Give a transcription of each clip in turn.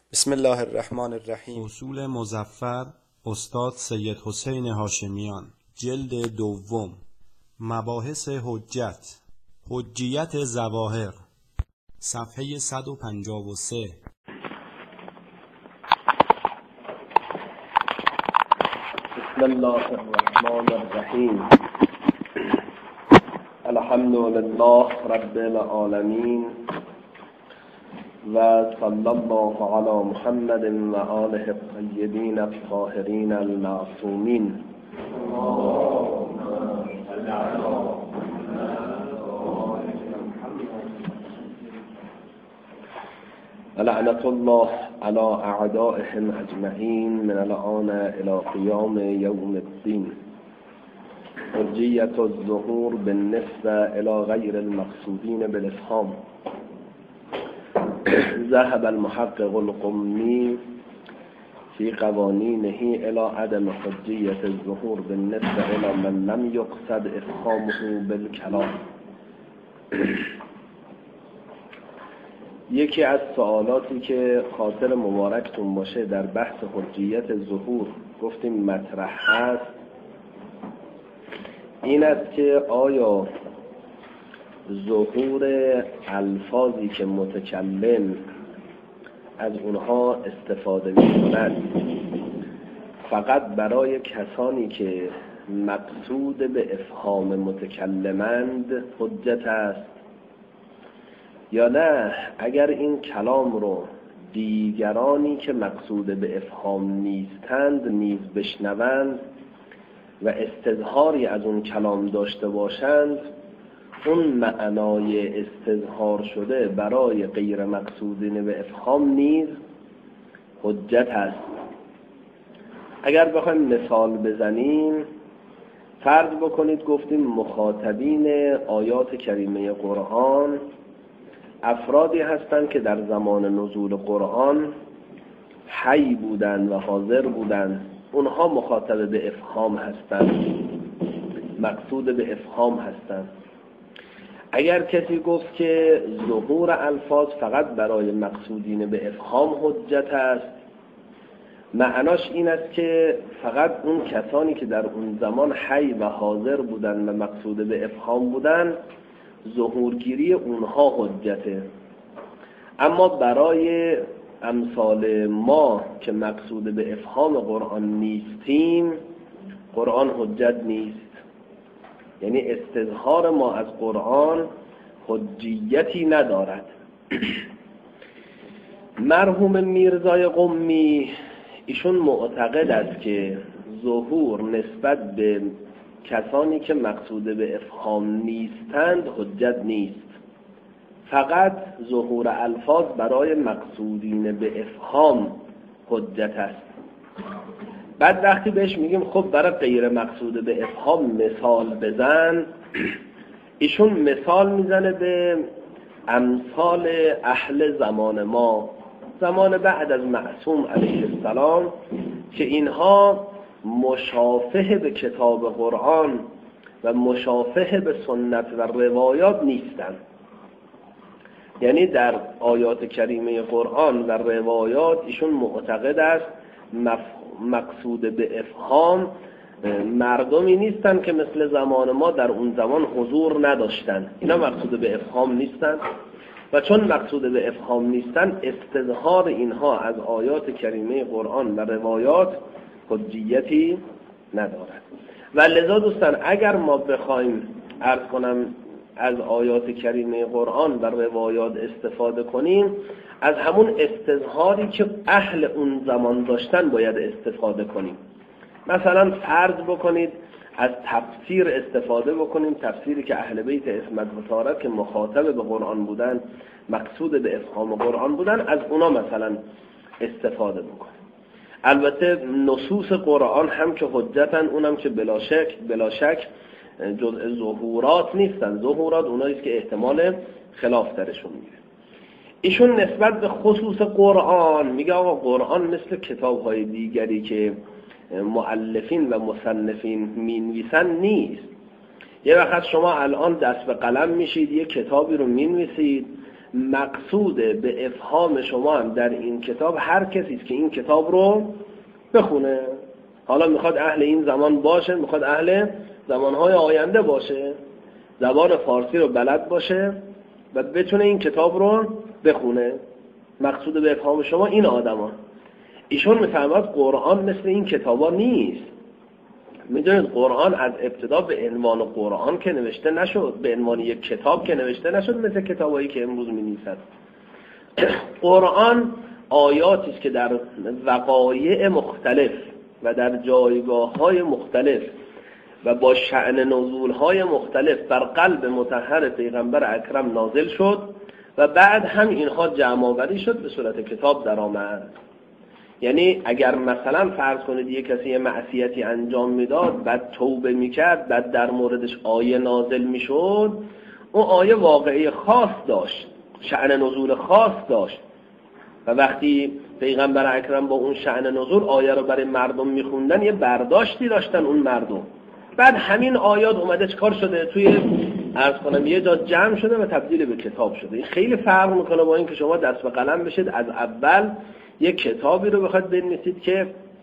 بسم الله الرحمن الرحیم. اصول مظفر استاد سید حسین هاشمیان، جلد دوم. مباحث حجت، حجیت ظواهر، صفحه 153. بسم الله الرحمن الرحیم. الحمد لله رب العالمین و صلی الله علی محمد و آله الطیبین الطاهرین المعصومین. لعنت الله علی اعدائهم اجمعین من الآن الی قیام یوم الدین. حجیت الظهور بالنسبه الی غیر المقصودین بالافهام. ذهب المحقق القمی في قوانینه الى عدم حجیت الظهور بالنسبه الى من لم يقصد افهامه بالکلام. یکی از سوالاتی که خاطر مبارکتون باشه در بحث حجیت ظهور گفتیم مطرح هست این است که آیا ظهور الفاظی که متکلم از اونها استفاده می‌کند فقط برای کسانی که مقصود به افهام متکلمند حجت است، یا نه اگر این کلام رو دیگرانی که مقصود به افهام نیستند نیز بشنوند و استظهاری از اون کلام داشته باشند، اون معنای استظهار شده برای غیر مقصودین به افهام نیز حجت است. اگر بخوایم مثال بزنیم، فرض بکنید گفتیم مخاطبین آیات کریمه قرآن افرادی هستند که در زمان نزول قرآن حی بودند و حاضر بودند، اونها مخاطب به افهام هستند، مقصود به افهام هستند. اگر کسی گفت که ظهور الفاظ فقط برای مقصودین به افهام حجت است، معناش این است که فقط اون کسانی که در اون زمان حی و حاضر بودن و مقصود به افهام بودن ظهورگیری اونها حجته، اما برای امثال ما که مقصود به افهام قرآن نیستیم قرآن حجت نیست. یعنی استظهار ما از قرآن حجیتی ندارد. مرحوم میرزای قمی ایشون معتقد است که ظهور نسبت به کسانی که مقصود به افهام نیستند حجت نیست، فقط ظهور الفاظ برای مقصودین به افهام حجت است. بعد وقتی بهش میگیم خب برای غیر مقصود به افهام مثال بزن، ایشون مثال میزنه به امثال اهل زمان ما، زمان بعد از معصوم علیه السلام، که اینها مشافه به کتاب قرآن و مشافه به سنت و روایات نیستند. یعنی در آیات کریمه قرآن و روایات ایشون معتقد است مقصود به افهام مردمی نیستن که مثل زمان ما در اون زمان حضور نداشتن، اینا مقصود به افهام نیستن و چون مقصود به افهام نیستن استظهار اینها از آیات کریمه قرآن و روایات حجیتی ندارد. و لذا دوستان اگر ما بخوایم عرض کنم از آیات کریمه قرآن و روایات استفاده کنیم، از همون استظهاری که اهل اون زمان داشتن باید استفاده کنیم. مثلا فرض بکنید از تفسیر استفاده بکنیم، تفسیری که اهل بیت عصمت و طهارت که مخاطب به قرآن بودن، مقصود به افهام قرآن بودن، از اونا مثلا استفاده بکنیم. البته نصوص قرآن هم که حجتن، اونم که بلا شک جزء ظهورات نیستن. ظهورات اوناییست که احتمال خلاف درشون میره. ایشون نسبت به خصوص قرآن میگه آقا قرآن مثل کتاب‌های دیگری که مؤلفین و مصنفین مینویسن نیست. یه وقت شما الان دست به قلم میشید یه کتابی رو مینویسید، مقصود به افهام شما هم در این کتاب هر کسی است که این کتاب رو بخونه، حالا میخواد اهل این زمان باشه، میخواد اهل زمانهای آینده باشه، زبان فارسی رو بلد باشه و بتونه این کتاب رو بخونه. مقصود به افهام شما این آدما. ایشون میفرماد قرآن مثل این کتابا نیست. میدونید قرآن از ابتدا به عنوان قرآن که نوشته نشد، به عنوان یک کتاب که نوشته نشد مثل کتابایی که امروز می‌نویسند. قرآن آیاتی است که در وقایع مختلف و در جایگاه‌های مختلف و با شأن نزول‌های مختلف بر قلب مطهر پیغمبر اکرم نازل شد و بعد هم اینها جمع‌آوری شد به صورت کتاب در آمد. یعنی اگر مثلا فرض کنید یک کسی معصیتی انجام میداد، بعد توبه میکرد، بعد در موردش آیه نازل میشد، اون آیه واقعی خاص داشت، شأن نزول خاص داشت و وقتی پیغمبر اکرم با اون شأن نزول آیه رو برای مردم میخوندن یه برداشتی داشتن اون مردم. بعد همین آیات اومده چکار شده؟ توی عرض کنم یه جا جمع شده و تبدیل به کتاب شده. این خیلی فرق میکنه با این که شما دست به قلم بشید از اول یک کتابی رو بخواید بنویسید که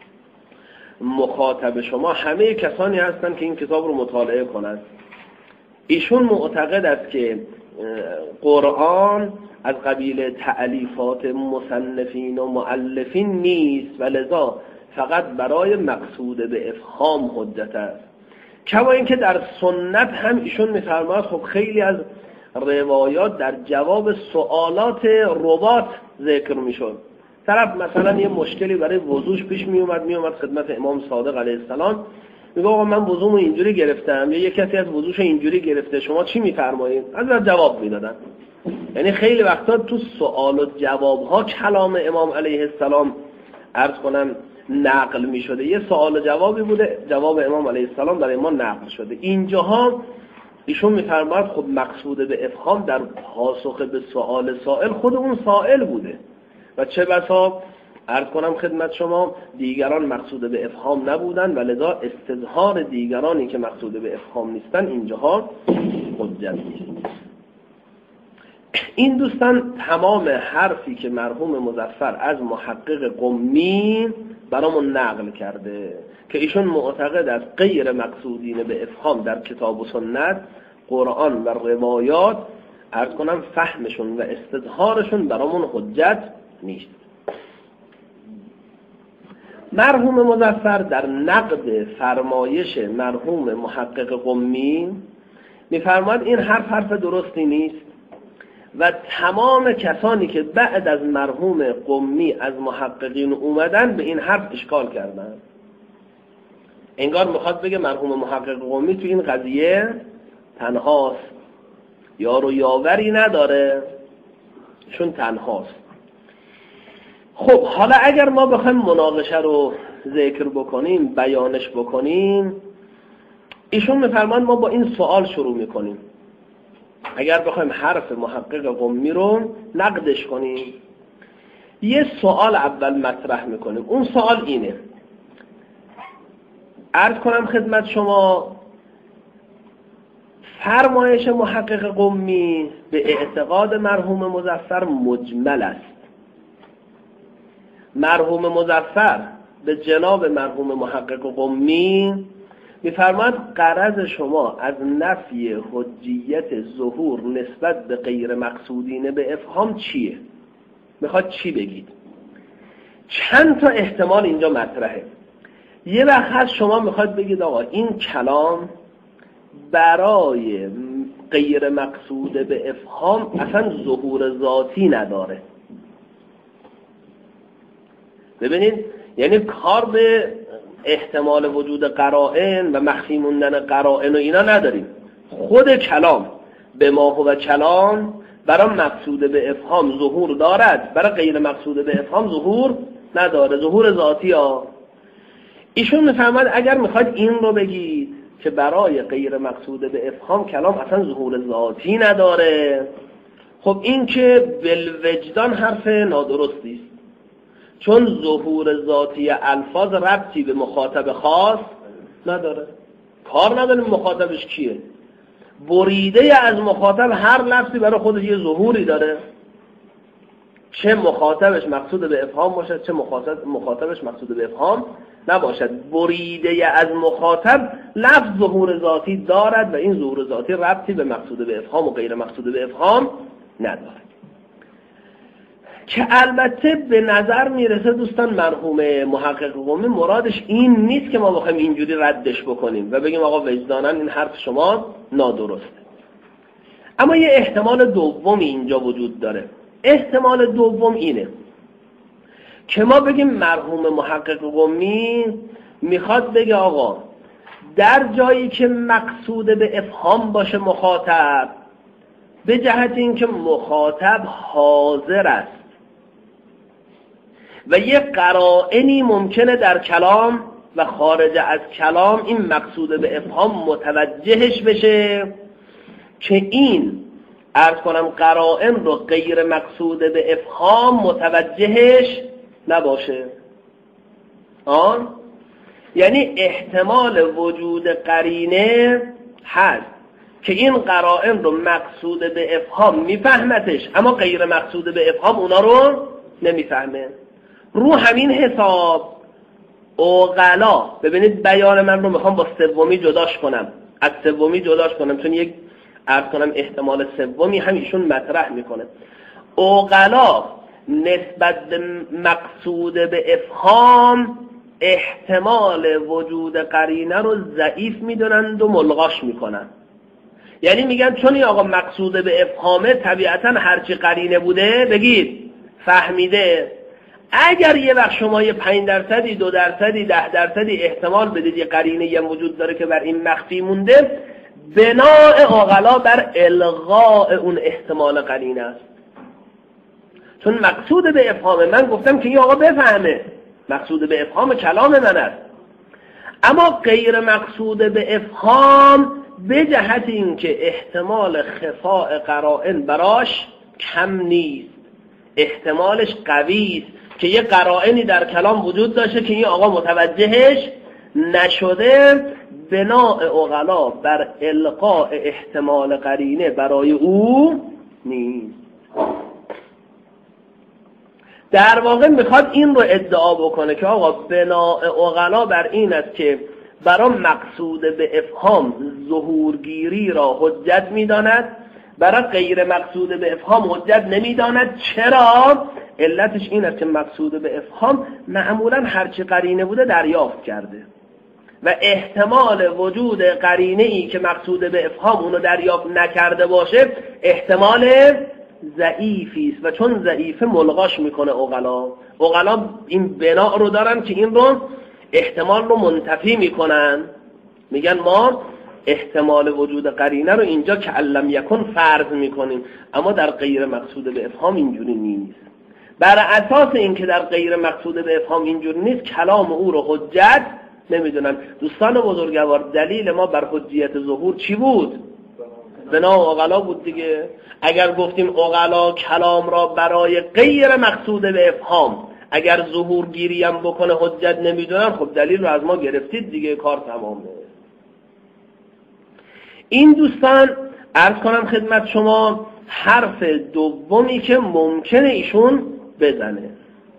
مخاطب شما همه کسانی هستن که این کتاب رو مطالعه کنند. ایشون معتقد است که قرآن از قبیل تألیفات مصنفین و مؤلفین نیست و لذا فقط برای مقصود به افهام حجت است. کما اینکه در سنت هم ایشون می‌فرماید خب خیلی از روایات در جواب سوالات رباط ذکر میشد. طرف مثلا یه مشکلی برای وضوش پیش میومد خدمت امام صادق علیه السلام، میگه آقا من وضومو اینجوری گرفتم، یا یک کسی از وضوشو اینجوری گرفته، شما چی میفرمایید؟ از جواب میدادن. یعنی خیلی وقتا تو سوال و جواب ها کلام امام علیه السلام عرض کنم نقل میشده. یه سوال و جوابی بوده، جواب امام علیه السلام در ما نقل شده. اینجاها ایشون میفرماید خب مقصود به افهام در پاسخ به سوال سائل خود اون سائل بوده و چه بسا عرض کنم خدمت شما دیگران مقصود به افهام نبودن و لذا استظهار دیگرانی که مقصود به افهام نیستن اینجاها حجت نیست. این دوستان تمام حرفی که مرحوم مظفر از محقق قمی برامون نقل کرده که ایشون معتقد است غیر مقصودین به افهام در کتاب و سنت، قرآن و روایات عرض کنم فهمشون و استظهارشون برامون حجت نیست. مرحوم مظفر در نقد فرمایش مرحوم محقق قمی میفرماید این حرف درستی نیست و تمام کسانی که بعد از مرحوم قمی از محققین اومدن به این حرف اشکال کردن. انگار میخواد بگه مرحوم محقق قمی تو این قضیه تنهاست، یار و یاوری نداره، چون تنهاست. خب حالا اگر ما بخوایم مناقشه رو ذکر بکنیم، بیانش بکنیم، ایشون میفرمان ما با این سوال شروع میکنیم. اگر بخوایم حرف محقق قمی رو نقدش کنیم، یه سوال اول مطرح میکنیم. اون سوال اینه، عرض کنم خدمت شما فرمایش محقق قمی به اعتقاد مرحوم مظفر مجمل است. مرحوم مظفر به جناب مرحوم محقق قمی میفرماید غرض شما از نفی حجیت ظهور نسبت به غیر مقصودین به افهام چیه؟ میخواد چی بگید؟ چند تا احتمال اینجا مطرحه. یه وقت هست شما میخواد بگید آقا این کلام برای غیر مقصود به افهام اصلا ظهور ذاتی نداره. ببینید یعنی کار به احتمال وجود قرائن و مخفی موندن قرائن و اینا نداریم. خود کلام به ما هو کلام برای مقصود به افهام ظهور دارد، برای غیر مقصود به افهام ظهور نداره، ظهور ذاتی ها. ایشون میفهمد اگر میخواید این رو بگید که برای غیر مقصود به افهام کلام اصلا ظهور ذاتی نداره، خب این که بالوجدان حرف نادرستی است، چون ظهور ذاتی الفاظ ربطی به مخاطب خاص نداره. کار نداره مخاطبش کیه، بریده از مخاطب هر لفظی برای خودش یه ظهوری داره. چه مخاطبش مقصود به افهام باشد چه مخاطبش مقصود به افهام نباشد. بریده از مخاطب لفظ ظهور ذاتی دارد و این ظهور ذاتی ربطی به مقصود به افهام و غیر مقصود به افهام ندارد، که البته به نظر میرسه دوستان مرحوم محقق قمی مرادش این نیست که ما بخوایم اینجوری ردش بکنیم و بگیم آقا وجداناً این حرف شما نادرسته. اما یه احتمال دوم اینجا وجود داره. احتمال دوم اینه که ما بگیم مرحوم محقق قمی میخواد بگه آقا در جایی که مقصود به افهام باشه مخاطب، به جهت اینکه مخاطب حاضر است و یه قرائنی ممکنه در کلام و خارج از کلام این مقصود به افهام متوجهش بشه که این عرض کنم قرائن رو غیر مقصود به افهام متوجهش نباشه. یعنی احتمال وجود قرینه هست که این قرائن رو مقصود به افهام میفهمتش اما غیر مقصود به افهام اونا رو نمیفهمه. رو همین حساب عقلا، ببینید بیان من رو میخوام با سومی جداش کنم، از سومی جداش کنم چون یک عرض کنم احتمال سومی هم ایشون مطرح میکنه. عقلا نسبت به مقصود به افهام احتمال وجود قرینه رو ضعیف میدونند و ملغاش میکنن. یعنی میگن چون این آقا مقصود به افهامه طبیعتا هرچی قرینه بوده بگید فهمیده. اگر یه وقت شما یه 5%، 2%، 10% احتمال بدید یه قرینه یه وجود داره که بر این مخفی مونده، بناء عقلا بر الغاء اون احتمال قرینه است. چون مقصود به افهامه، من گفتم که این آقا بفهمه، مقصود به افهام کلام من است، اما غیر مقصود به افهام به جهت اینکه احتمال خفاء قرائن براش کم نیست، احتمالش قوی است که یه قرائنی در کلام وجود داشته که این آقا متوجهش نشده، بناء عقلا بر القاء احتمال قرینه برای او نیست. در واقع میخواد این رو ادعا بکنه که آقا بناء عقلا بر این است که برای مقصود به افهام ظهورگیری را حجت میداند، برای غیر مقصود به افهام حجت نمیداند. چرا؟ علتش این است که مقصود به افهام معمولا هرچی قرینه بوده دریافت کرده و احتمال وجود قرینه ای که مقصود به افهام اونو دریافت نکرده باشه احتمال ضعیفی است و چون ضعیفه ملغاش میکنه عقلا. عقلا این بنا رو دارن که این رو احتمال رو منتفی میکنن، میگن ما احتمال وجود قرینه رو اینجا که علم یکن فرض میکنیم، اما در غیر مقصود به افهام اینجوری نیست. بر اساس اینکه در غیر مقصود به افهام اینجوری نیست کلام او رو حجت نمیدونن. دوستان بزرگوار، دلیل ما بر حجیت ظهور چی بود؟ بنا عقلا بود دیگه. اگر گفتیم عقلا کلام را برای غیر مقصود به افهام اگر ظهور گیری هم بکنه حجت نمیدونن، خب دلیل رو از ما گرفتید دیگه، کار تمامه. این دوستان عرض کنم خدمت شما حرف دومی که ممکنه ایشون بزنه.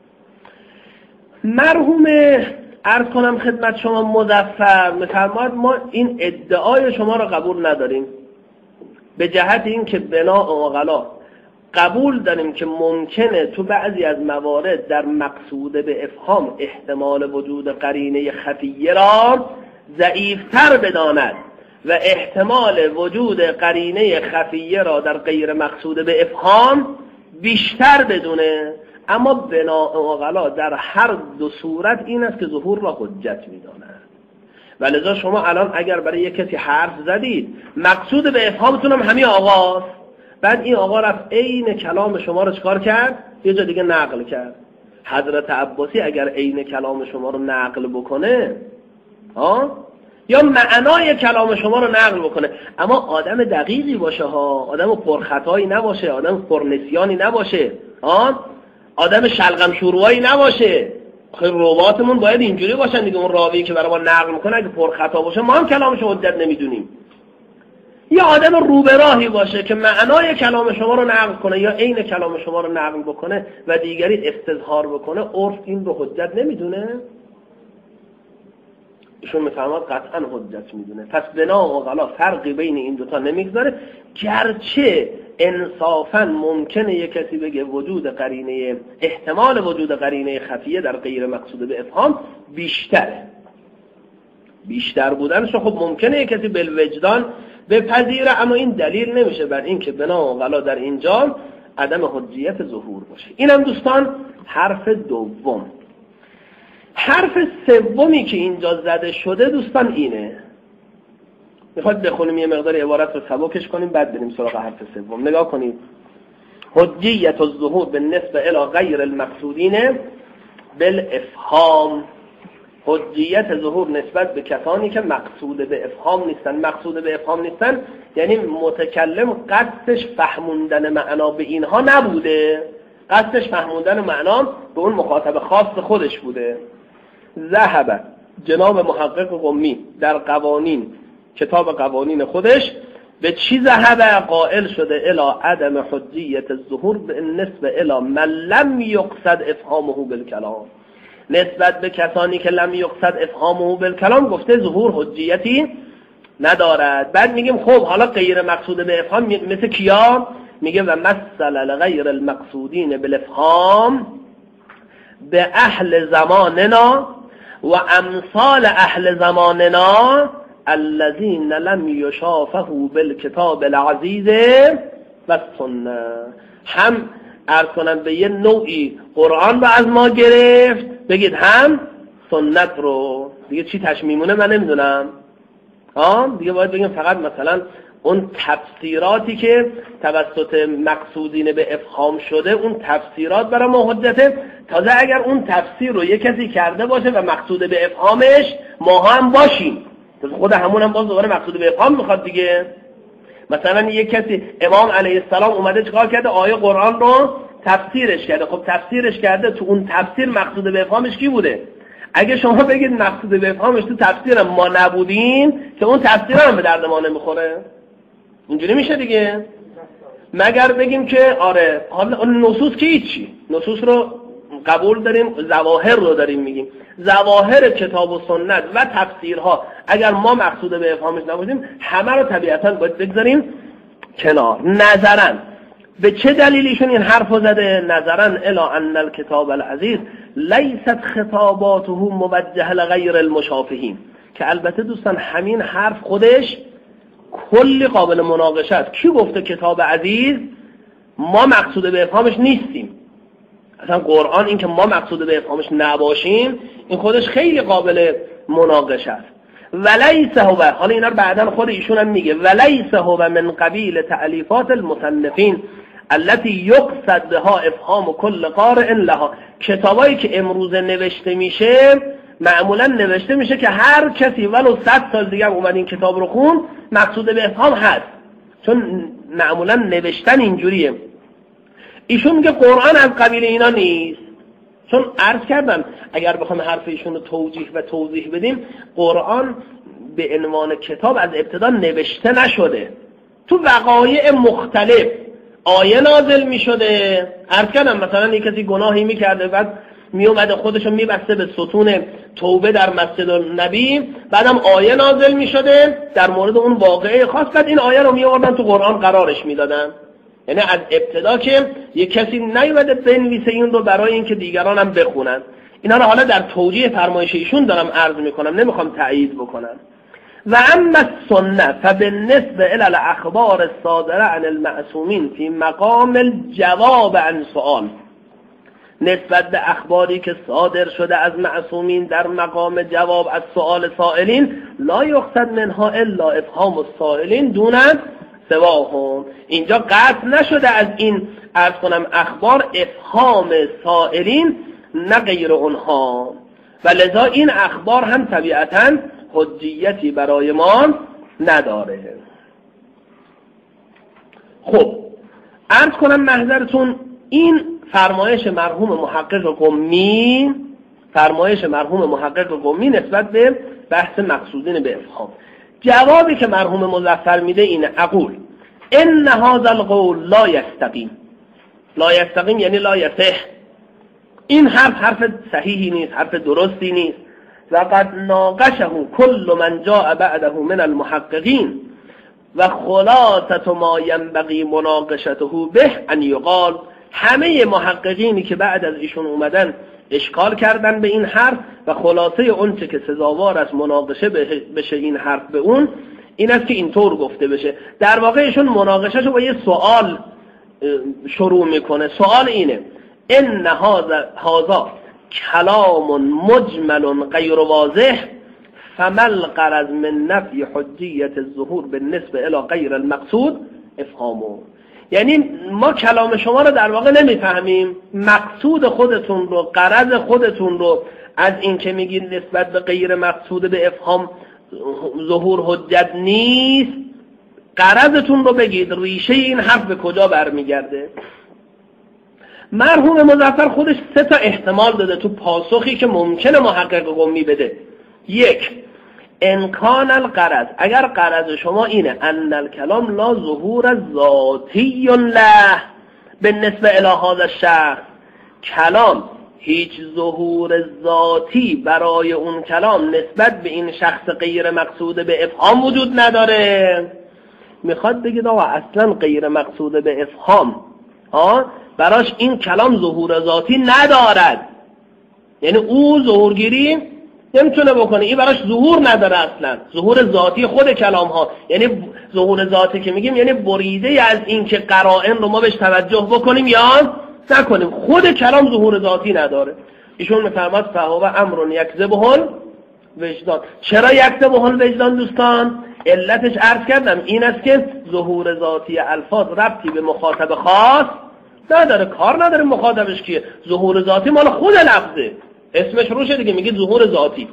مرحوم عرض کنم خدمت شما مظفر می‌فرماید ما این ادعای شما را قبول نداریم، به جهت این که بنا عقلا قبول داریم که ممکنه تو بعضی از موارد در مقصود به افهام احتمال وجود قرینه خفیه را ضعیفتر بداند و احتمال وجود قرینه خفیه را در غیر مقصود به افهام بیشتر بدونه، اما بنا عقلا در هر دو صورت این است که ظهور را حجت میداند. ولذا شما الان اگر برای یک کسی حرف زدید مقصود به افهامتون هم همین آقاست، بعد این آقا رفت عین کلام شما رو چکار کرد؟ یه جا دیگه نقل کرد. حضرت عباسی اگر عین کلام شما رو نقل بکنه یا معنای کلام شما رو نقل بکنه، اما آدم دقیقی باشه ها، آدم پرخطایی نباشه، آدم پرنسیانی نباشه، آدم شلغم شروعی نباشه. خیلی رواتمون باید اینجوری باشن دیگه. اون راوی که برای ما نقل میکنه اگه پرخطا باشه ما هم کلامش رو حجت نمیدونیم. یه آدم روبراهی باشه که معنای کلام شما رو نقل کنه یا عین کلام شما رو نقل بکنه و دیگری استظهار بکنه، عرف این رو حجت نمیدونه؟ ایشون میفهمد قطعا حجت میدونه. پس بنا و غلا فرقی بین این دوتا نمیگذاره، گرچه انصافا ممکنه یک کسی بگه وجود قرینه، احتمال وجود قرینه خفیه در غیر مقصود به افهام بیشتر بودنش خب ممکنه یک کسی بالوجدان بپذیره، اما این دلیل نمیشه بر این که بنا و غلا در اینجا عدم حجیت ظهور باشه. اینم دوستان حرف دوم. حرف سومی که اینجا زده شده دوستان اینه، میخواد بخونیم یه مقدار عبارت رو سبکش کنیم بعد بریم سراغ حرف سوم. نگاه کنیم. حجیت الظهور بالنسبه الی غیر المقصودین بالافهام، حجیت ظهور نسبت به کسانی که مقصود به افهام نیستن. مقصود به افهام نیستن یعنی متکلم قصدش فهموندن معنا به اینها نبوده، قصدش فهموندن معنا به اون مخاطب خاص خودش بوده. ذهب جناب محقق قمی در قوانین، کتاب قوانین خودش، به چی ذهب؟ قائل شده الی عدم حجیت الظهور بالنسبه الی من لم یقصد افهامه بالکلام، نسبت به کسانی که لم یقصد افهامه بالکلام گفته ظهور حجیتی ندارد. بعد میگیم خب حالا غیر مقصود به افهام مثل کیا؟ میگه و مثل لغیر المقصودین بالافهام به اهل زماننا و امثال اهل زماننا الذین لم یشافهوا بالکتاب العزیز و سنه. هم عرض کنن به یه نوعی قرآن رو از ما گرفت بگید، هم سنت رو. دیگه چی تشمیمونه من نمیدونم. دیگه باید بگیم فقط مثلا اون تفسیراتی که توسط مقصودین به افهام شده، اون تفسیرات برای ما حجته. تازه اگر اون تفسیر رو یک کسی کرده باشه و مقصود به افهامش ما هم باشیم، خود همون هم باز دوباره مقصود به افهام میخواد دیگه. مثلا یک کسی امام علیه السلام اومده چیکار کرده؟ آیه قرآن رو تفسیرش کرده. خب تفسیرش کرده، تو اون تفسیر مقصود به افهامش کی بوده؟ اگه شما بگید مقصود به افهامش تو تفسیر ما نبودیم که اون تفسیر هم به درد ما نمیخوره، اینجوری میشه دیگه. مگر بگیم که آره حالا نصوص که هیچی، نصوص رو قبول داریم، ظواهر رو داریم میگیم، ظواهر کتاب و سنت و تفسیرها اگر ما مقصود به افهامش نبودیم همه رو طبیعتا باید بگذاریم کنار. نظرا به چه دلیلیشون این حرف زده؟ نظرا الی ان الکتاب العزیز لیست خطاباته موجهه لغیر المشافهین، که البته دوستان همین حرف خودش کلی قابل مناقشه است. کی گفته کتاب عزیز؟ ما مقصود به افهامش نیستیم. اصلا قرآن این که ما مقصود به افهامش نباشیم این خودش خیلی قابل مناقشه است. ولیس هو، حالا اینا رو بعداً خود ایشون هم میگه، ولیس هو من قبیل تألیفات المصنفین التي یقصد بها افهام کل قارئ لها. کتابایی که امروز نوشته میشه معمولا نوشته میشه که هر کسی ولو 100 سال دیگه اومد این کتاب رو خون مقصود به افهام هست، چون معمولا نوشتن اینجوریه. ایشون میگه قرآن از قبیل اینا نیست، چون عرض کردم اگر بخوایم حرف ایشون رو توجیه و توضیح بدیم، قرآن به عنوان کتاب از ابتدا نوشته نشده، تو وقایع مختلف آیه نازل میشده. عرض کردم مثلا یک کسی گناهی میکرده بعد میومده خودشو میبسته به ستون توبه در مسجد النبی، بعدم آیه نازل میشده در مورد اون واقعه خاص، بعد این آیه رو میآوردن تو قرآن قرارش میدادن. یعنی از ابتدا که یک کسی نیومده بنویسه این رو برای اینکه دیگران هم بخونن. اینا رو حالا در توجیه فرمایش ایشون دارم عرض میکنم، نمیخوام تایید بکنم. و اما السنه فبالنسبه الی الاخبار الصادره عن المعصومین فی مقام الجواب عن سؤال، نسبت به اخباری که صادر شده از معصومین در مقام جواب از سؤال سائلین، لا یقصد منها الا افهام السائلین دون سواهم. اینجا قطع نشده از این عرض کنم اخبار افهام سائلین نه غیر اونها، و لذا این اخبار هم طبیعتاً حجیتی برای ما نداره. خب عرض کنم محضرتون این فرمایش مرحوم محقق قمی نسبت به بحث مقصودین به افهام. جوابی که مرحوم مظفر میده اینه: اقول ان هذا القول لا یستقیم. لا یستقیم یعنی لا یصح. این حرف صحیحی نیست، حرف درستی نیست. و قد ناقشه كل من جاء بعده من المحققین و خلاصه ما ينبغي مناقشته به ان یقال. همه محققینی که بعد از ایشون اومدن اشکال کردن به این حرف و خلاصه اونچه که سزاوار است مناقشه بشه این حرف به اون این است که اینطور گفته بشه. در واقع ایشون مناقشهشو با یه سوال شروع میکنه. سوال اینه: ان هذا کلام مجمل غیر واضح فما الغرض من نفی حجیت الظهور بالنسبه الى غیر المقصود افهامه. یعنی ما کلام شما رو در واقع نمیفهمیم، مقصود خودتون رو، غرض خودتون رو از این که میگید نسبت به غیر مقصود به افهام ظهور حجت نیست، غرضتون رو بگید، ریشه این حرف به کجا برمیگرده. مرحوم مظفر خودش 3 تا احتمال داده تو پاسخی که ممکنه محقق قمی بده. 1. انکان الغرض، اگر غرض شما اینه ان الکلام لا ظهور ذاتی له بالنسبه الی هذا الشخص، کلام هیچ ظهور ذاتی برای اون کلام نسبت به این شخص غیر مقصود به افهام وجود نداره. میخواد بگید آقا اصلا غیر مقصود به افهام براش این کلام ظهور ذاتی ندارد، یعنی او ظهورگیری نمیتونه بکنه، این براش ظهور نداره اصلا، ظهور ذاتی خود کلام ها. یعنی ظهور ذاتی که میگیم یعنی بریده از این که قرائن رو ما بهش توجه بکنیم یا نکنیم، خود کلام ظهور ذاتی نداره. ایشون میفرماد فهو امر یکذبه الوجدان. چرا یکذبه الوجدان دوستان؟ علتش عرض کردم این است که ظهور ذاتی الفاظ ربطی به مخاطب خاص نداره، کار نداره مخاطبش کیه، ظهور ذاتی مال خود لفظه، اسمش روشه دیگه، میگید ظهور ذاتی.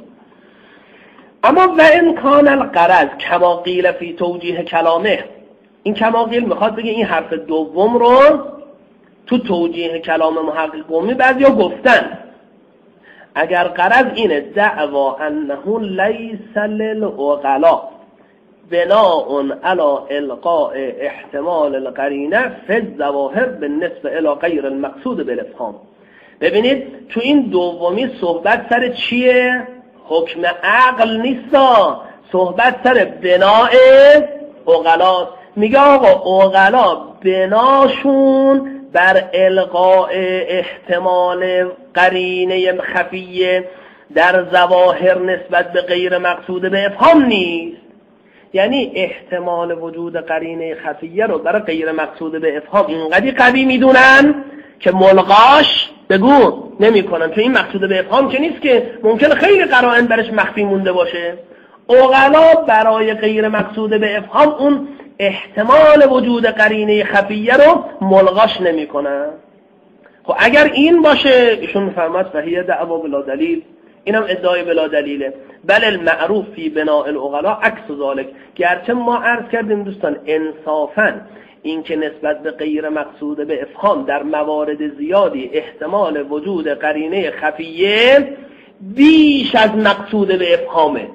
اما و ان کان الغرض کما قیل فی توجیه کلامه، این کما قیل میخواد بگه این حرف دوم رو تو توجیه کلام محقق قمی بعضیا گفتن. اگر غرض اینه دعوا انه لیس للعقلاء بناء علی القاء احتمال القرینه فی الظواهر بالنسبه الی غیر المقصود بالافهام. ببینید تو این دومی صحبت سر چیه؟ حکم عقل نیستا، صحبت سر بناء عقلا. میگه آقا عقلا بناشون بر القاء احتمال قرینه خفیه در ظواهر نسبت به غیر مقصود به افهام نیست. یعنی احتمال وجود قرینه خفیه رو برای غیر مقصود به افهام اینقدر قوی میدونن که ملغاش بگو نمی کنن. تو این مقصود به افهام که نیست که ممکنه خیلی قرائن برش مخفی مونده باشه. عقلا برای غیر مقصود به افهام اون احتمال وجود قرینه خفیه رو ملغاش نمی کنن. خب اگر این باشه ایشون میفرماد فهیه دعوا بلا دلیل، اینم ادعای بلا دلیله. بل المعروف فی بناء العقلا عکس ذلک. گرچه ما عرض کردیم دوستان انصافاً این که نسبت به غیر مقصود به افهام در موارد زیادی احتمال وجود قرینه خفیه بیش از مقصود به افهامه.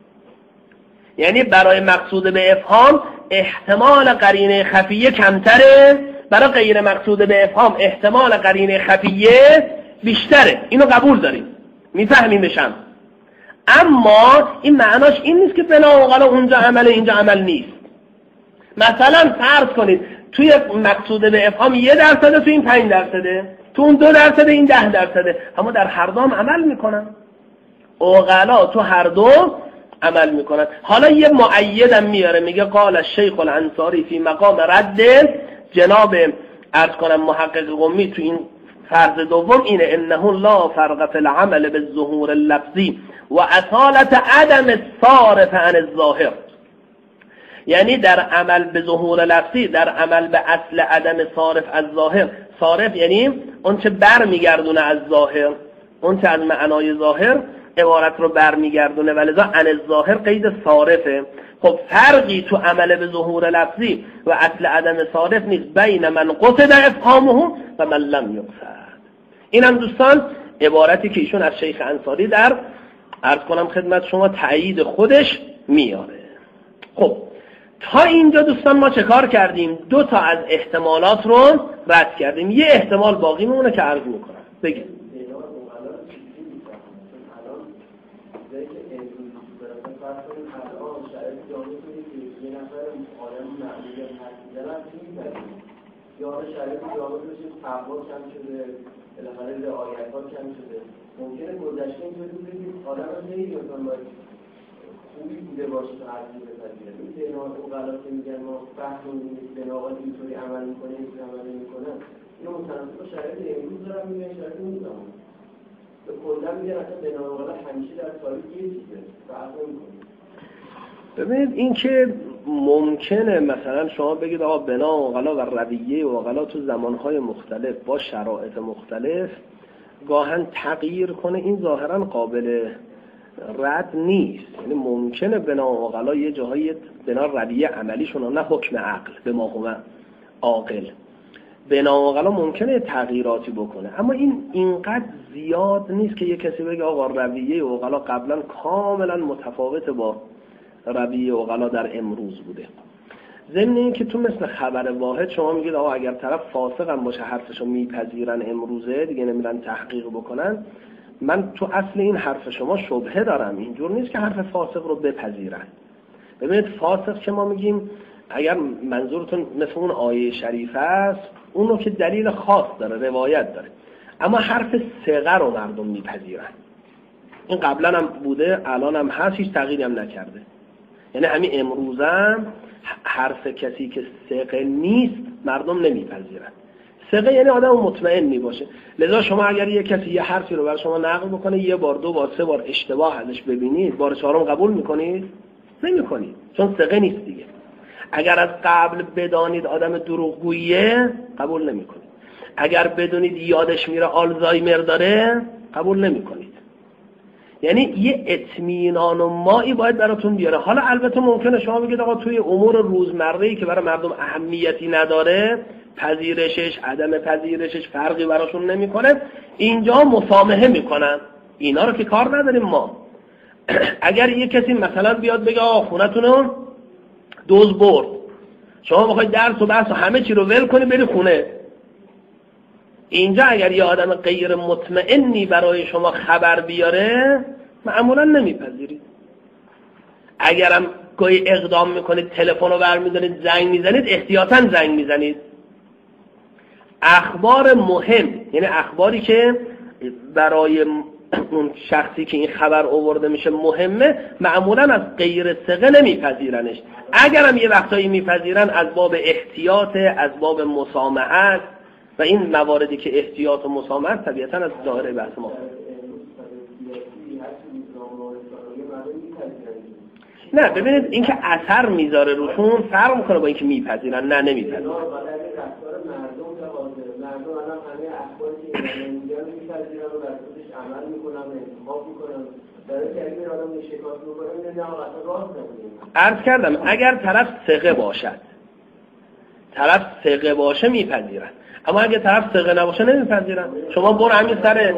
یعنی برای مقصود به افهام احتمال قرینه خفیه کمتره، برای غیر مقصود به افهام احتمال قرینه خفیه بیشتره. اینو قبول داریم، میفهمیمشم. اما این معناش این نیست که بنا عقلا اونجا عمله اینجا عمل نیست. مثلا فرض کنید توی مقصود به افهام 1% تو این 5%، تو اون 2% این 10%، اما در هر دو هم عمل میکنن. عقلا تو هر دو عمل میکنن. حالا یه مؤیدم میاره، میگه قال الشیخ الانصاری فی مقام رد جناب عرض کنم محقق قمی تو این فرض دوم اینه انه لا فرق فی العمل بالظهور اللفظی و اصالت عدم الصارف عن الظاهر. یعنی در عمل به ظهور لفظی، در عمل به اصل عدم صارف از ظاهر. صارف یعنی اون چه بر میگردونه از ظاهر، اون چه از معنای ظاهر عبارت رو بر میگردونه، ولذا عن الظاهر قید صارفه. خب فرقی تو عمل به ظهور لفظی و اصل عدم صارف نیست بین من قصد افهامه و من لم یقصد. اینم دوستان عبارتی که ایشون از شیخ انصاری در عرض کنم خدمت شما تأیید خودش میاره. خب تا اینجا دوستان ما چه کار کردیم؟ 2 تا از احتمالات رو رد کردیم. یه احتمال باقی میمونه که عرض میکنم. بگید. یا شرایط جامعه بشید تحول کم شده، بالاخره رعایت‌ها کم شده. ممکنه گذشته اینطوری بوده که آدم خیلی مثلا باید خوبی بوده باشه تا حرفی بپذیره. این بناهای اوغلا که میگن ما فهمونیم نیست، بناها اینطوری عمل میکنه، اینطوری عمل نمیکنن. اینو متناسب با شرایط امروز دارن میگن، شرایط اون زمان. به کلا میگن اصلا بناهای اوغلا همیشه در تاریخ یه چیزه، فرق نمیکنه. ببینید این که ممکنه مثلا شما بگید آقا بنا اوغلا و رویه اوغلا تو زمانهای مختلف با شرایط مختلف گاهن تغییر کنه، این ظاهرا قابل رد نیست. یعنی ممکنه بنا اوغلا یه جاهای بنا رویه عملیشون، نه حکم عقل به ما هم عاقل، بنا اوغلا ممکنه تغییراتی بکنه، اما این اینقدر زیاد نیست که یه کسی بگه آقا رویه اوغلا قبلا کاملا متفاوت با رویه اوغلا در امروز بوده. ضمن این که تو مثل خبر واحد شما میگید آقا اگر طرف فاسق هم باشه حرفشو میپذیرن امروزه، دیگه نمیرن تحقیق بکنن، من تو اصل این حرف شما شبهه دارم. اینجور نیست که حرف فاسق رو بپذیرن. ببینید فاسق که ما میگیم اگر منظورتون مثل اون آیه شریفه است، اونو که دلیل خاص داره، روایت داره، اما حرف ثقه رو مردم میپذیرن. این قبلا هم بوده، الان هم هست، هیچ تغییری هم نکرده. یعنی همین امروزم حرف کسی که ثقه نیست مردم نمیپذیرن. ثقه یعنی آدم مطمئنی باشه. لذا شما اگر یه کسی یه حرفی رو برای شما نقل بکنه، یه بار، 2 بار، 3 بار اشتباه ازش ببینید، بار 4م قبول میکنید؟ نمیکنید، چون ثقه نیست دیگه. اگر از قبل بدانید آدم دروغگویه قبول نمیکنید. اگر بدونید یادش میره آلزایمر داره قبول نمیکنید. یعنی یه اطمینان و مایی باید براتون بیاره. حالا البته ممکنه شما بگید آقا توی امور روزمره‌ای که برای مردم اهمیتی نداره، پذیرشش، عدم پذیرشش فرقی براشون نمیکنه، اینجا مسامحه میکنن. اینا رو که کار نداریم ما. اگر یه کسی مثلا بیاد بگه آقا خونتون دوز برد، شما میخواید درس و بحث و همه چی رو ول کنی بری خونه، اینجا اگر یه آدم غیر مطمئنی برای شما خبر بیاره معمولا نمیپذیرید. اگرم گاهی اقدام میکنید، تلفن رو برمی‌دارید، زنگ میزنید، احتیاطاً زنگ میزنید. اخبار مهم، یعنی اخباری که برای اون شخصی که این خبر آورده میشه مهمه، معمولا از غیر ثقه نمیپذیرنش. اگرم یه وقتایی میپذیرن از باب احتیاط، از باب مسامحت، و این مواردی که احتیاط و مسامحت طبیعتاً از دایره بحث ما. نه ببینید این که اثر میذاره روشون فرق میکنه با اینکه میپذیرن. نه نمیپذیرن. مردم الان همه اخباری که میگن میپذیرن و در خودش عمل میکنن، انتخاب میکنن. برای که اگه آدم شکایت میکنه نه اصلا راست نمیگه. عرض کردم اگر طرف ثقه باشد، طرف ثقه باشه میپذیرن، اما اگه طرف ثقه نباشه نمیپذیرن. شما برو همین سر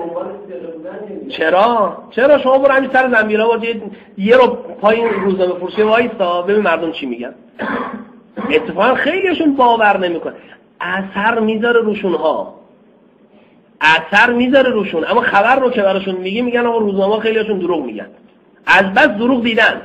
چرا شما برو همین سر زنبیرا باید یه رو پایین روزنامه فروشی وایسا ببین مردم چی میگن. اتفاقا خیلیشون باور نمیکنه. اثر میذاره روشون ها، اثر میذاره روشون، اما خبر رو که براشون میگن آقا روزنامه خیلیشون دروغ میگن، از بس دروغ دیدن.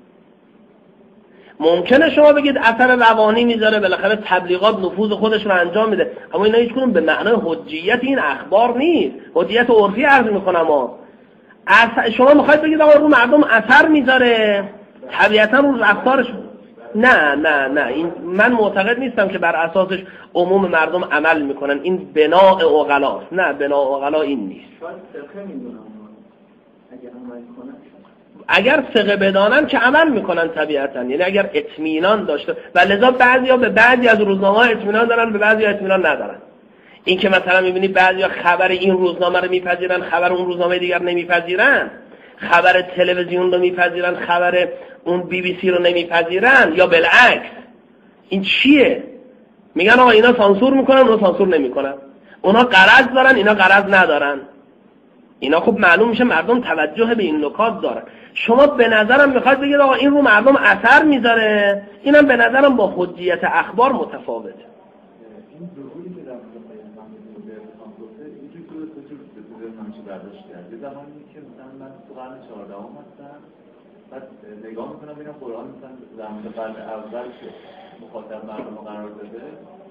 ممکنه شما بگید اثر روانی میذاره، بالاخره تبلیغات نفوذ خودش رو انجام میده، اما اینا هیچ کدوم به معنای حجیت این اخبار نیست. حجیت عرفی عرض میکنم ها. شما میخواید بگید آقا رو مردم اثر میذاره، طبیعتا رو رفتارشون. نه این من معتقد نیستم که بر اساسش عموم مردم عمل میکنن. این بناء عقلاست. نه بناء عقلا این نیست. اگر ثقه بدانن که عمل میکنن طبیعتا، یعنی اگر اطمینان داشته، و لذا بعضیا به بعضی از روزنامه‌ها اطمینان دارن، به بعضی اطمینان ندارن. این که مثلا میبینی بعضیا خبر این روزنامه رو میپذیرن، خبر اون روزنامه دیگر نمیپذیرن، خبر تلویزیون رو میپذیرن، خبر اون BBC رو نمیپذیرن، یا بالعکس. این چیه؟ میگن آقا اینا سانسور میکنن، اونا سانسور نمیکنن، اونا غرض دارن، اینا غرض ندارن. اینا خب معلوم میشه مردم توجه به این نکات دارن. شما به نظرم میخواد بگید آقا این رو مردم اثر میذاره، اینم به نظرم با حجیت اخبار متفاوته. این ظهوری که در مورد پیامبر به ارتقام گفته اینجور دو نمیشه برداشت کرد. یه زمانی که مثلا من تو قرن 14 هستم، بعد نگاه میکنم ببینم قرآن مثلا در مورد قرن اول که مخاطب مردم رو قرار داده،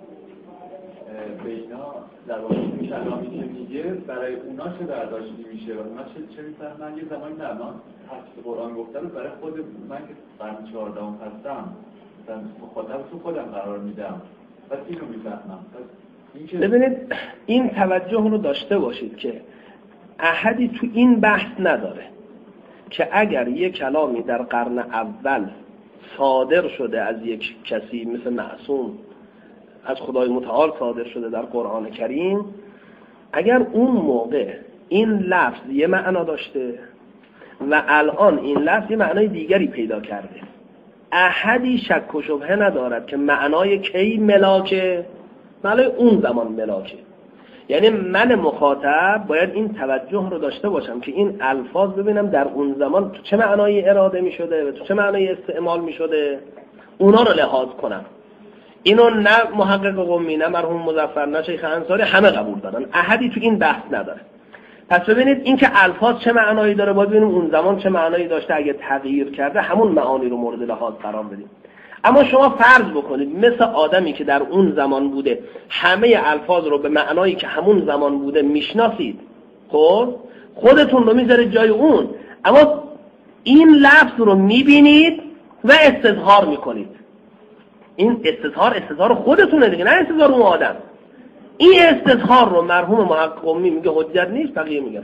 به اینا در واقع این کلامی که میگه برای اونا چه برداشتی میشه و اونا چه میفهمن. یه زمانی نه، من حرفی که قرآن گفته رو برای خود من که قرن 14 هستم مثلا مخاطب تو خودم قرار میدم، پس اینو میفهمم. ببینید این توجه رو داشته باشید که احدی تو این بحث نداره که اگر یک کلامی در قرن اول صادر شده از یک کسی مثل معصوم از خدای متعال صادر شده در قرآن کریم، اگر اون موقع این لفظ یه معنا داشته و الان این لفظ یه معنای دیگری پیدا کرده، احدی شک و شبهه ندارد که معنای کی ملاکه، معنای اون زمان ملاکه. یعنی من مخاطب باید این توجه رو داشته باشم که این الفاظ ببینم در اون زمان تو چه معنایی اراده می شده و تو چه معنایی استعمال می شده، اونا رو لحاظ کنم. اینو نه محقق قمی، نه مرحوم مظفر، نه شیخ انصاری همه قبول دارن، احدی تو این بحث نداره. پس ببینید این که الفاظ چه معنایی داره باید ببینیم اون زمان چه معنایی داشته، اگه تغییر کرده همون معانی رو مورد لحاظ قرار بدیم. اما شما فرض بکنید مثل آدمی که در اون زمان بوده همه الفاظ رو به معنایی که همون زمان بوده میشناسید، خب خودتون رو میذارید جای اون، اما این لفظ رو میبینید و استظهار میکنید. این استظهار خودتونه دیگه، نه استظهار اون آدم. این استظهار رو مرحوم محقق قمی میگه حجت نیست، بقیه میگن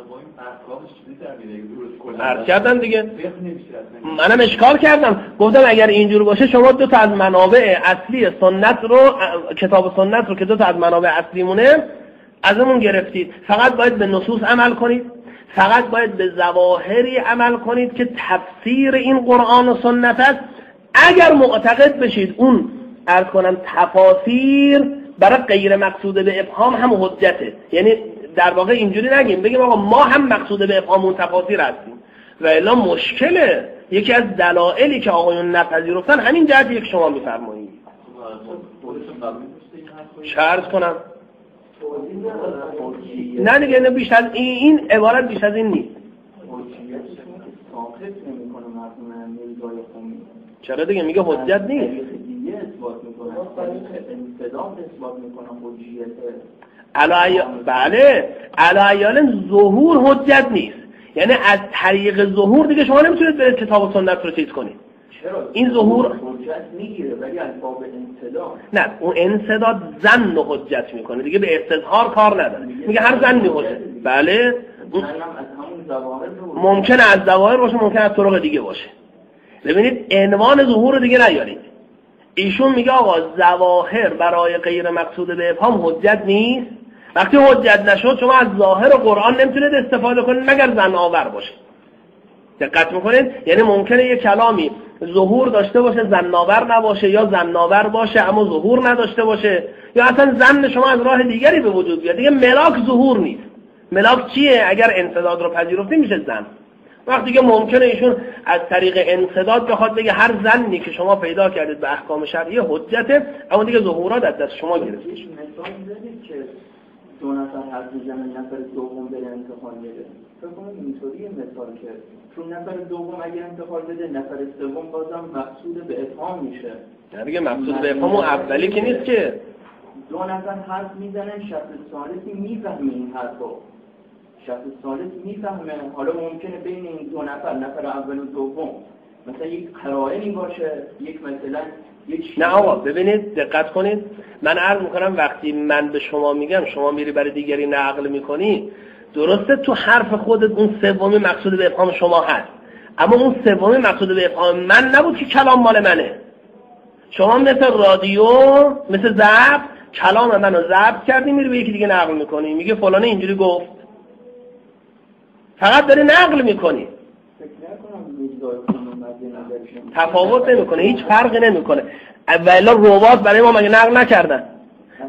عرض کردن دیگه. منم اشکال کردم، گفتم اگر اینجور باشه شما دو تا از منابع اصلی سنت رو، کتاب سنت رو که دو تا از منابع اصلی مونه ازمون گرفتید، فقط باید به نصوص عمل کنید، فقط باید به ظواهری عمل کنید که تفسیر این قرآن و سنت است. اگر معتقد بشید اون عرض کنم تفاسیر برای غیر مقصود به افهام هم حجته، یعنی در واقع اینجوری نگیم بگیم آقا ما هم مقصود به افهام اون تفاسیر هستیم، و الا مشکله. یکی از دلایلی که آقایون نپذیرفتن همین جهتی که شما میفرمایید. شرط کنم نه دیگه، نه بیشتر از این عبارت بیشتر از این نیست. چرا دیگه میگه حجت نیست؟ بله علی ظهور حجت نیست، یعنی از طریق ظهور دیگه شما نمیتونید به کتاب و سنت رو چیز کنید. این ظهور حجت میگیره ولی از باب انصداد نه، اون انصداد ظن و حجت میکنه دیگه، به استظهار کار نداره، میگه هر ظنی حجت. بله ممکنه از ظواهر باشه، ممکنه از طرق دیگه باشه. ببینید عنوان ظهور رو دیگه نیارید. ایشون میگه آقا ظواهر برای غیر مقصود به افهام حجت نیست. وقتی حجت نشد شما از ظاهر قرآن نمیتونید استفاده کنید مگر ظن آور باشه. دقت میکنید؟ یعنی ممکنه یک کلامی ظهور داشته باشه ظن آور نباشه، یا ظن آور باشه اما ظهور نداشته باشه، یا اصلا ظن شما از راه دیگری به وجود بیاد. دیگه ملاک ظهور نیست. ملاک چیه؟ اگر انسداد رو پذیرفتیم میشه ظن. وقتی که ممکنه ایشون از طریق انسداد بخواد بگه هر ظنی که شما پیدا کردید به احکام شرعی حجته، اما دیگه ظهورات از دست شما گرفته شد. مثال زدید که دو نفر حرف میزنن نفر دوم بره انتقال بده. فکر کنم اینطوری مثال که چون نفر دوم اگه انتقال بده نفر سوم بازم مقصود به افهام میشه. دیگه مقصود به افهام اولی که نیست که دو نفر حرف میزنن، شخص ثالثی میفهمه این حرفو. شخص ثالث میفهمه، حالا ممکنه بین این دو نفر اول و دوم مثلا یک قرائنی باشه، یک مثلا نه آقا ببینید دقت کنید، من عرض میکنم وقتی من به شما میگم شما میری برای دیگری نقل میکنی، درسته تو حرف خودت اون سومی مقصود به افهام شما هست، اما اون سومی مقصود به افهام من نبود که کلام مال منه. شما مثل رادیو، مثل ضبط، کلام منو ضبط کردی میری به یکی دیگه نقل میکنی، میگه فلانه اینجوری گفت، فقط داری نقل میکنی، تفاوت نمیکنه، هیچ فرقی نمیکنه. اولا روات برای ما مگه نقل نکردن؟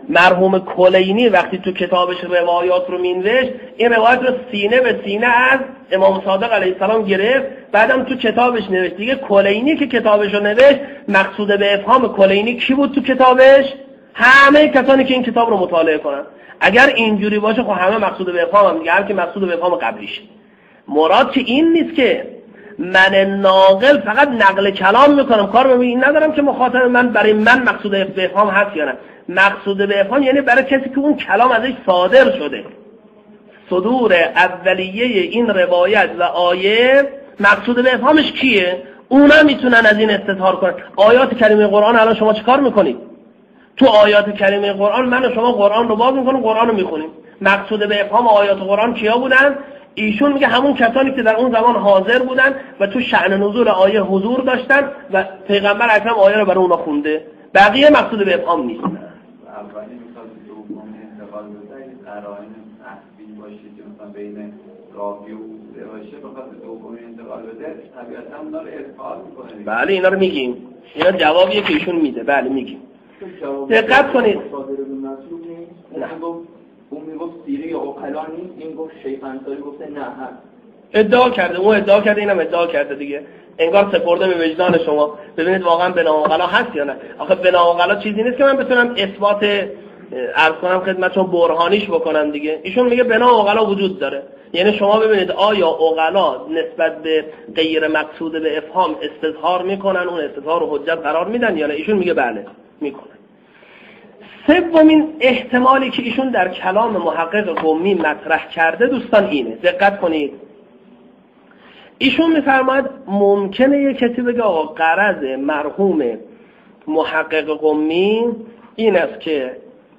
مرحوم کلینی وقتی تو کتابش روایات رو مینوشت، این روایت رو سینه به سینه از امام صادق علیه السلام گرفت، بعدم تو کتابش نوشت. دیگه کلینی که کتابش رو نوشت، مقصود به افهام کلینی کی بود تو کتابش؟ همه کسانی که این کتاب رو مطالعه کنن. اگر اینجوری باشه خب همه مقصود به افهام هم دیگه، هم که مقصود به افهام قبلیش. مراد که این نیست که من ناقل فقط نقل کلام میکنم، کار به این ندارم که مخاطب من برای من مقصود به افهام هست یا نه. مقصود به افهام یعنی برای کسی که اون کلام ازش صادر شده. صدور اولیه این روایت و آیه مقصود به افهامش کیه؟ اونا میتونن از این استظهار کنن. آیات کریمه قرآن الان شما چیکار میکنید؟ تو آیات کریمه قرآن من و شما قرآن رو باز میکنیم، قرآن رو میخونیم. مقصود به افهام آیات قرآن کیا بودن؟ ایشون میگه همون کسانی که در اون زمان حاضر بودن و تو شأن نزول آیه حضور داشتن و پیغمبر اکرم آیه رو برای اونا خونده. بقیه مقصود به افهام نیست. اولی مثال دوم انتقال بده قرائن تحویل باشه که مثلا بین راوی و بوده باشه، بخاطر دوم انتقال بده طبیعتا اونا رو ارسال میکنه. بله اینا رو میگیم. اینا جوابیه که ایشون میده. بله میگیم. دقت کنید. نه. اون میگفت سیری یا عقلا نیست، این گفت شیخ انصاری گفته نه هست. ادعا کرده، اون ادعا کرده، اینم ادعا کرده دیگه. انگار سپرده به وجدان شما. ببینید واقعا بنا عقلا هست یا نه. آخه بنا عقلا چیزی نیست که من بتونم اثبات عرض کنم خدمتتون برهانیش بکنم دیگه. ایشون میگه بنا عقلا وجود داره. یعنی شما ببینید آیا عقلا نسبت به غیر مقصود به افهام استظهار میکنن، اون استظهار رو حجت قرار میدن یا نه؟ ایشون میگه بله میکنن. سومین احتمالی که ایشون در کلام محقق قمی مطرح کرده دوستان اینه، دقت کنید. ایشون میفرماید ممکنه یک کسی بگه آقا غرض مرحوم محقق قمی این است که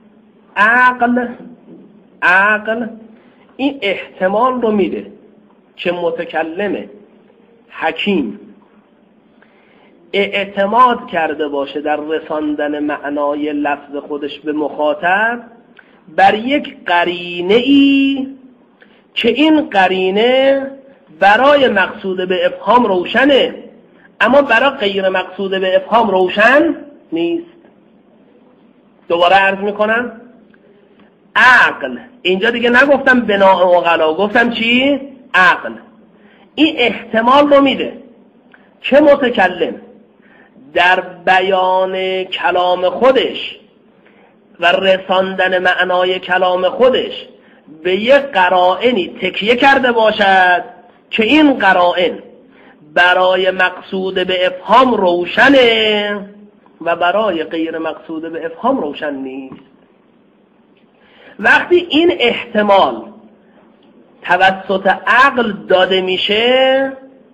عقل این احتمال رو میده که متکلم حکیم اعتماد کرده باشه در رساندن معنای لفظ خودش به مخاطب بر یک قرینه ای که این قرینه برای مقصود به افهام روشنه اما برای غیر مقصود به افهام روشن نیست. دوباره عرض میکنم عقل، اینجا دیگه نگفتم بنا عقلا، گفتم چی؟ عقل این احتمال رو میده که متکلم در بیان کلام خودش و رساندن معنای کلام خودش به یک قرائنی تکیه کرده باشد که این قرائن برای مقصود به افهام روشنه و برای غیر مقصود به افهام روشن نیست. وقتی این احتمال توسط عقل داده میشه،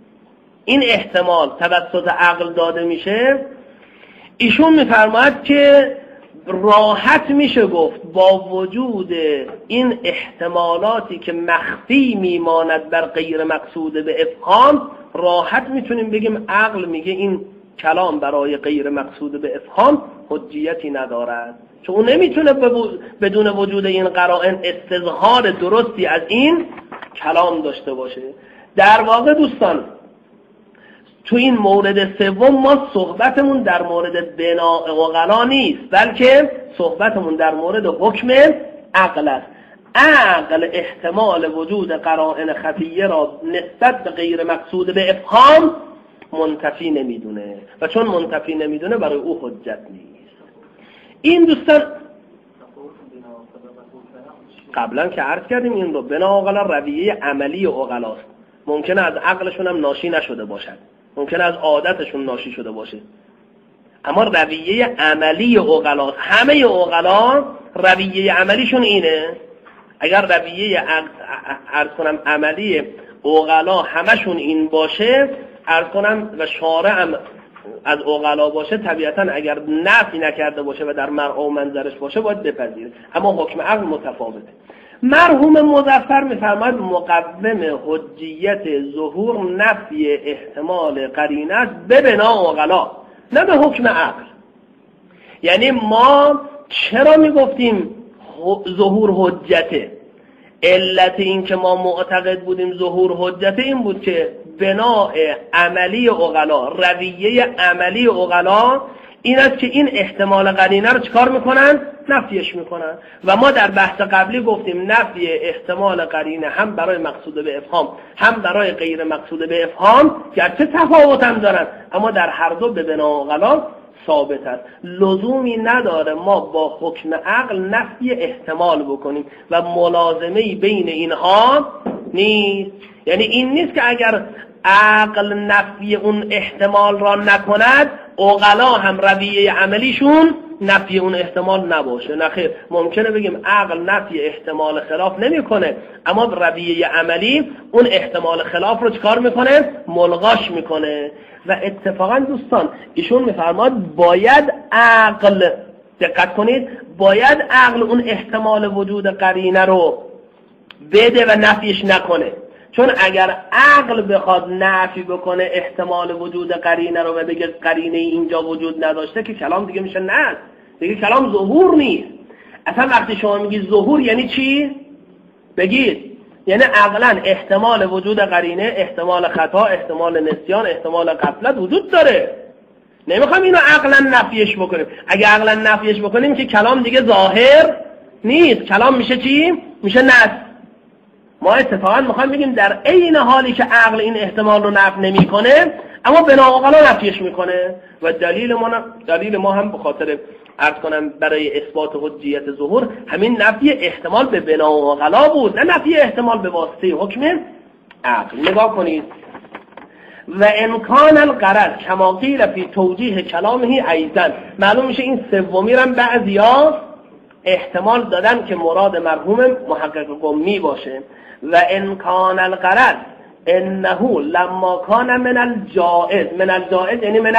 ایشون میفرماید که راحت میشه گفت با وجود این احتمالاتی که مخفی میماند بر غیر مقصود به افهام، راحت میتونیم بگیم عقل میگه این کلام برای غیر مقصود به افهام حجیتی ندارد، چون اون نمیتونه بدون وجود این قرائن استظهار درستی از این کلام داشته باشه. در واقع دوستان تو این مورد سوم ما صحبتمون در مورد بنا عقلا نیست، بلکه صحبتمون در مورد حکم عقل است. عقل احتمال وجود قرائن خفیه را نسبت به غیر مقصود به افهام منتفی نمیدونه و چون منتفی نمیدونه برای او حجت نیست. این دوستان قبلا که عرض کردیم این رو بنا عقلا رویه عملی عقلاست. ممکنه از عقلشون هم ناشی نشده باشد، ممکنه از عادتشون ناشی شده باشه، اما رویه عملی عقلاست. همه عقلا رویه عملیشون اینه. اگر رویه عرض کنم عملی عقلا همشون این باشه، عرض کنم و شارع هم از عقلا باشه، طبیعتا اگر نفی نکرده باشه و در مرعا و منظرش باشه باید بپذیره، اما حکم عقل متفاوته. مرحوم مظفر میفرماید مقوم حجیت ظهور نفی احتمال قرینه است به بنا عقلا، نه به حکم عقل. یعنی ما چرا میگفتیم ظهور حجته؟ علت این که ما معتقد بودیم ظهور حجته این بود که بناء عملی عقلا، رویه عملی عقلا این است که این احتمال قرینه رو چکار میکنن؟ نفیش میکنن. و ما در بحث قبلی گفتیم نفی احتمال قرینه هم برای مقصود به افهام هم برای غیر مقصود به افهام گرچه تفاوت هم دارن اما در هر دو به بنا عقلا ثابت است. لزومی نداره ما با حکم عقل نفی احتمال بکنیم و ملازمه‌ای بین اینها نیست. یعنی این نیست که اگر عقل نفی اون احتمال را نکند عقلا هم رویه عملیشون نفی اون احتمال نباشه. نه خیر، ممکنه بگیم عقل نفی احتمال خلاف نمیکنه اما رویه عملی اون احتمال خلاف رو چکار میکنه؟ ملغاش میکنه. و اتفاقا دوستان ایشون میفرماد باید عقل، دقت کنید، باید عقل اون احتمال وجود قرینه رو بده و نفیش نکنه. چون اگر عقل بخواد نفی بکنه احتمال وجود قرینه رو و بگه قرینه اینجا وجود نداشته که کلام دیگه میشه نه، دیگه کلام ظهور نیست. اصلا وقتی شما میگید ظهور یعنی چی؟ بگید یعنی عقلا احتمال وجود قرینه، احتمال خطا، احتمال نسیان، احتمال غفلت وجود داره. نمیخوام اینو عقلا نفیش بکنیم. اگه عقلا نفیش بکنیم که کلام دیگه ظاهر نیست، کلام میشه چی؟ میشه نفی. ما اتفاقا میخوایم بگیم در عین حالی که عقل این احتمال رو نفی نمیکنه اما بنا عقلا نفیش میکنه. و دلیل ما هم به خاطر عرض کنم برای اثبات حجیت ظهور همین نفی احتمال به بنا عقلا بود، نه نفی احتمال به واسطه حکم عقل. نگاه کنید و امکان الغرض کما قیل فی توجیه کلامه ایضا. معلوم میشه این سومی رو بعضیا احتمال دادن که مراد مرحوم محقق قمی باشه. و امکان الغرض انه لما کان من الجائز، من الجائز یعنی من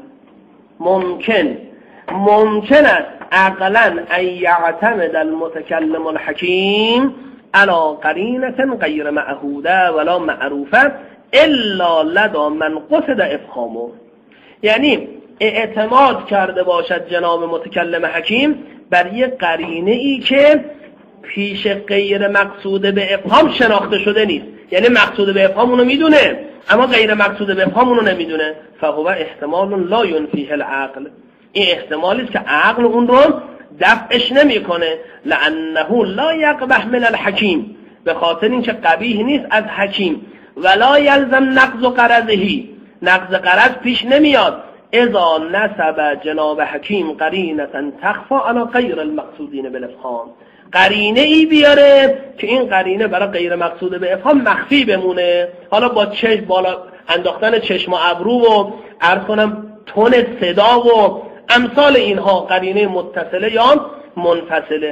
الممکن، ممکن است عقلا ان یعتمد المتکلم الحکیم علی قرینه غیر معهوده ولا معروفه الا لدى من قصد افهامه. یعنی اعتماد کرده باشد جناب متکلم حکیم بر یک قرینه ای که پیش غیر مقصود به افهام شناخته شده نیست. یعنی مقصود به افهام اونو میدونه اما غیر مقصود به افهام اونو نمیدونه. فهو احتمال لا ينفيه العقل، این احتمالی است که عقل اون رو دفعش نمیکنه. لانه لا يقبح من الحکیم، به خاطر اینکه قبیح نیست از حکیم. ولا یلزم نقض قرضه، نقض قرض پیش نمیاد. اذا نسب جناب حکیم قرینه تخفى على غیر المقصودین بالافهام، قرینه ای بیاره که این قرینه برای غیر مقصود به افهام مخفی بمونه. حالا با چشم بالا انداختن چشم و ابرو و عرض کنم تون صدا و امثال اینها قرینه متصله یا منفصله.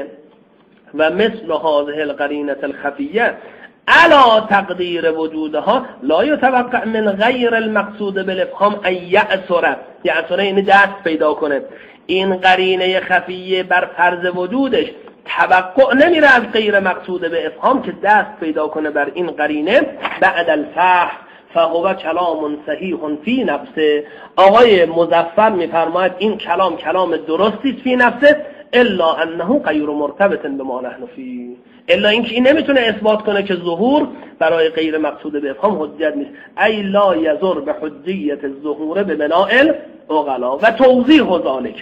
و مثل هذه القرینه الخفیه علا تقدیر وجودها لا یتوقع من غیر المقصود بالافهام ان یأثر، یأثر یعنی دست پیدا کنه. این قرینه خفیه بر فرض وجودش توقع نمیره از غیر مقصود به افهام که دست پیدا کنه بر این قرینه بعد الفحص. فهو کلام صحیح فی نفسه. آقای مظفر میفرماید این کلام درستی است فی نفسه الا انه غیر مرتبط بما نحن فیه، الا اینکه این نمیتونه اثبات کنه که ظهور برای غیر مقصود به افهام حجت نیست. ای لا یضر به حجیت الظهور به بناء العقلا. و توضیح ذلک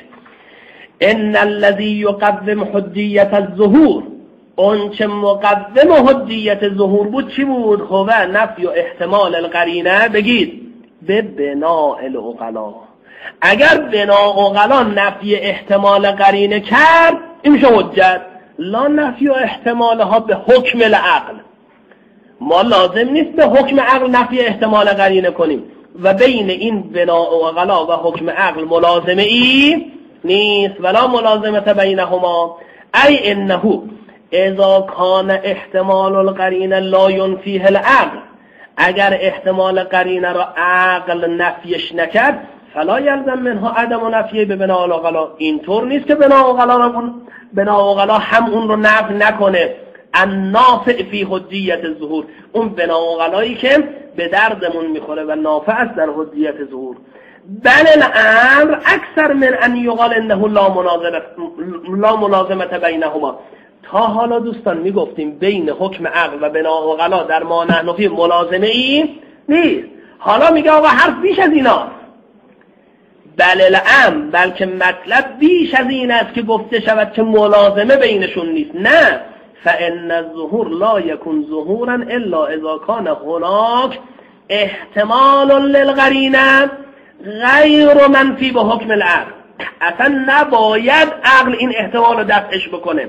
ان الذي يقدم حجیت الظهور، اون چه مقدم حجیت ظهور بود چی بود؟ هو نفی و احتمال القرینه. بگید به بناء العقلا. اگر بناء العقلا نفی احتمال قرینه کرد این میشه حجت. لا نفی و احتمالها به حکم العقل. ما لازم نیست به حکم عقل نفی احتمال قرینه کنیم و بین این بناء العقلا و حکم عقل ملازمه ای نیست. ولا ملازمت بینهما ای انه اذا کان احتمال القرینه لا ینفیه العقل، اگر احتمال قرینه را عقل نفیش نکرد فلا یلزم منها عدم نفیه به بناء العقلا. اینطور نیست که بناء العقلا هم اون رو نفی نکنه. النافع فی حجیت الظهور، اون بناء العقلایی که به دردمون میخوره و نافع است در حجیت ظهور. بل الامر اکثر من ان یقال انه لا ملازمت بینهما. تا حالا دوستان میگفتیم بین حکم عقل و بناء العقلا در ما نحن فی ملازمه ای نیست. حالا میگه آقا حرف بیش از اینا. بل الامر، بلکه مطلب بیش از این است که گفته شود که ملازمه بینشون نیست. نه، فان الظهور لا یکون ظهورا الا اذا کان هناک احتمال للقرینه غیر منفی به حکم العقل. اصلا نباید عقل این احتمال رو دفعش بکنه،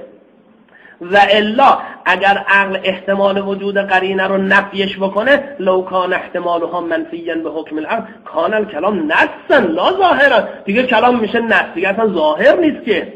و الا اگر عقل احتمال وجود قرینه رو نفیش بکنه، لو کان احتمالها منفیا به حکم العقل کان الکلام نصا لا ظاهرا، دیگه کلام میشه نص، دیگه اصلا ظاهر نیست که.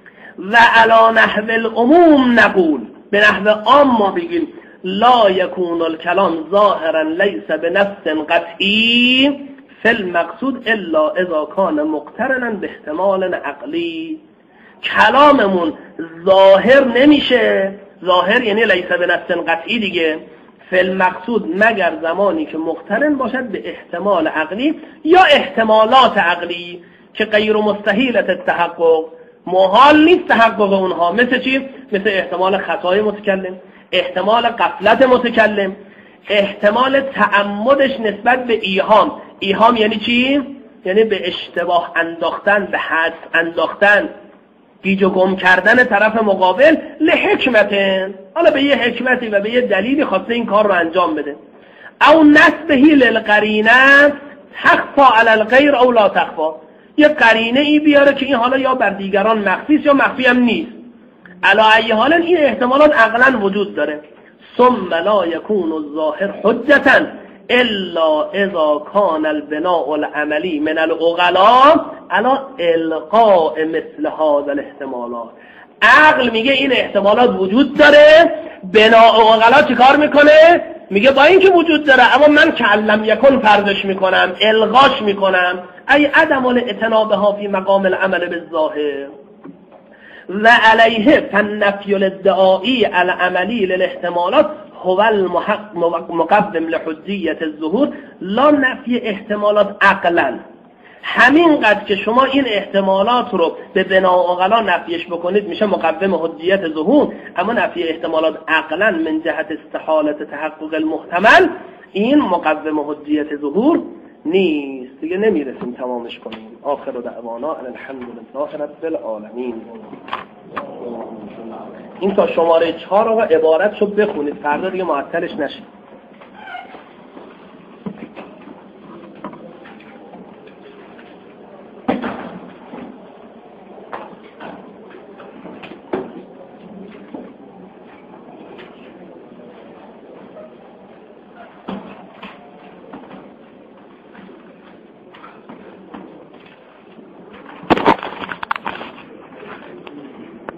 و علی نحو العموم نقول، به نحو عام ما بگیم لا یکون الکلام ظاهرا لیس بنص قطعی فی المقصود الا اذا کان مقترنا به احتمال عقلی. کلاممون ظاهر نمیشه، ظاهر یعنی لیس بنص قطعی دیگه، فی المقصود مگر زمانی که مقترن باشد به احتمال عقلی یا احتمالات عقلی که غیر مستحیلت التحقق، محال نیست تحقق اونها. مثل چی؟ مثل احتمال خطای متکلم، احتمال غفلت متکلم، احتمال تعمدش نسبت به ایهام. ایهام یعنی چی؟ یعنی به اشتباه انداختن، به حدس انداختن، گیج و گم کردن طرف مقابل لحکمتن، حالا به یه حکمتی و به یه دلیلی خواسته این کار رو انجام بده. او نسبهی للقرینه تخفا علی الغیر او لا تخفا، یه قرینه ای بیاره که این حالا یا بر دیگران مخفی است یا مخفی هم نیست. علی ای حال این احتمالات عقلا وجود داره. ثم لا یکون الظاهر حجتا الا اذا کان البناء العملی من العقلاء علی القاء مثل هذا الاحتمالات. عقل میگه این احتمالات وجود داره، بناء عقلا چیکار میکنه؟ میگه با این که وجود داره اما من که علم یکن فرضش میکنم، الغاش میکنم، ای عدم الاعتنا بها فی مقام العمل بالظاهر. و علیه فالنفی الادعایی العملی للاحتمالات هو المقدم لحجیت الظهور لا نفی احتمالات عقلا. همینقدر که شما این احتمالات رو به بناء عقلا نفیش بکنید میشه مقدم حجیت ظهور، اما نفی احتمالات عقلا من جهت استحالت تحقق المحتمل این مقدم حجیت ظهور نیست. دیگه نمیرسیم تمامش کنیم. آخر دعوانا الحمدلله رب العالمین. این تا شماره 4 آقا عبارت شو بخونید، فردا دیگه معطلش نشید.